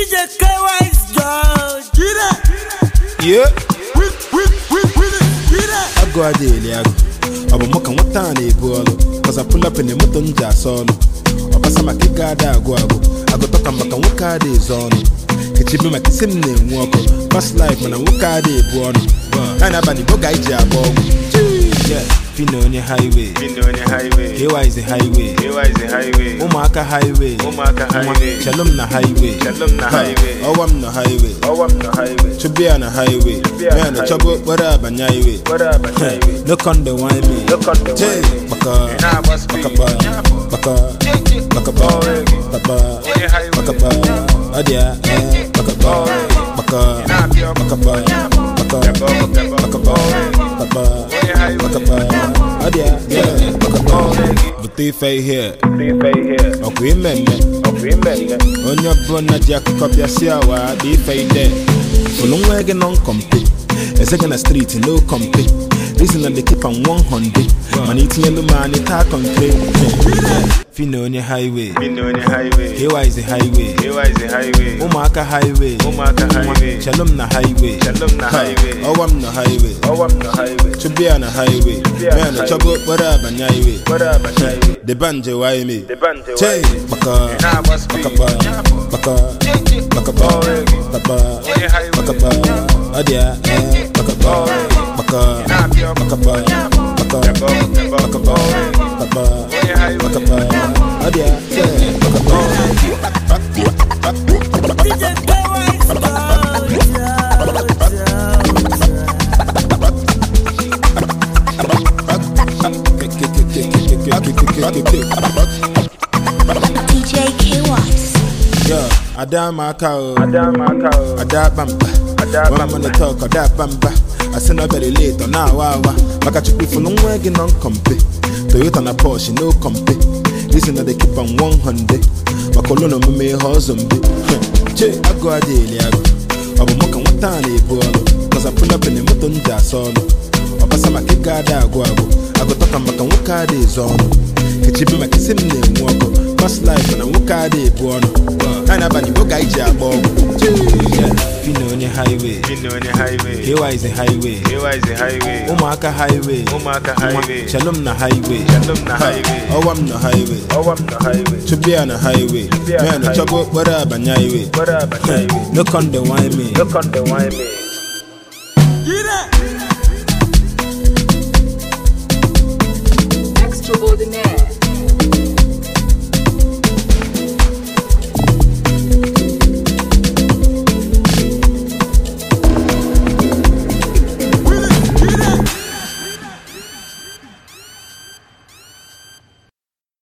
DJ K-Wise George. Yeah. I go a daily. I'm a mock and what time they pull. Cause I pull up in the mountain jar solo. I pass my kick out that go. I go talk and back and walk out the zone. It's even my kissing name walk. Past life when I walk out the born. And I'm a book I jab. Yeah. Fino on your highway. Here is the highway. Umaka highway. Shalom na highway. Oh, I'm no highway. To be on a highway. Man, a trouble, whatever, highway. Look on the wine me. Butifei here. Okay, men. On your brother, Jack Copia Siawa, Butifei there. For long wagon on compete. A second a street, no compete. Reason that they keep on 100. Man eating yellow man, it talk on trade. Fino on your highway. Here is the highway. Umaka highway. Shalom na highway. Oh, I'm no highway. To be on a highway. Man, a trouble, whatever, highway. The banjo, why me? Tay, baka, DJ K-Wise. Yo, Adama cow, Adabamba. When I'm on the talk, Adabamba. I send her very late on now, Maka chipi for long wagon on compy. Toyota na Porsche, no compy. Listen that they keep on 100. Makolono me husband. Che, I go a daily. I'm a mock and what time they pull. Cause I pull up in the mountain jar solo. I pass my kick out that go. I go talk and back and walk out the zone. It's even my kissing name walk. Past life when I walk out the born. And I'm a book I jab. Fino on your highway. Here is the highway. Umaka highway. Shalom na highway. Oh, I'm no highway. To be on a highway. Man, a trouble, whatever, highway. Look on the wine me. Extraordinaire.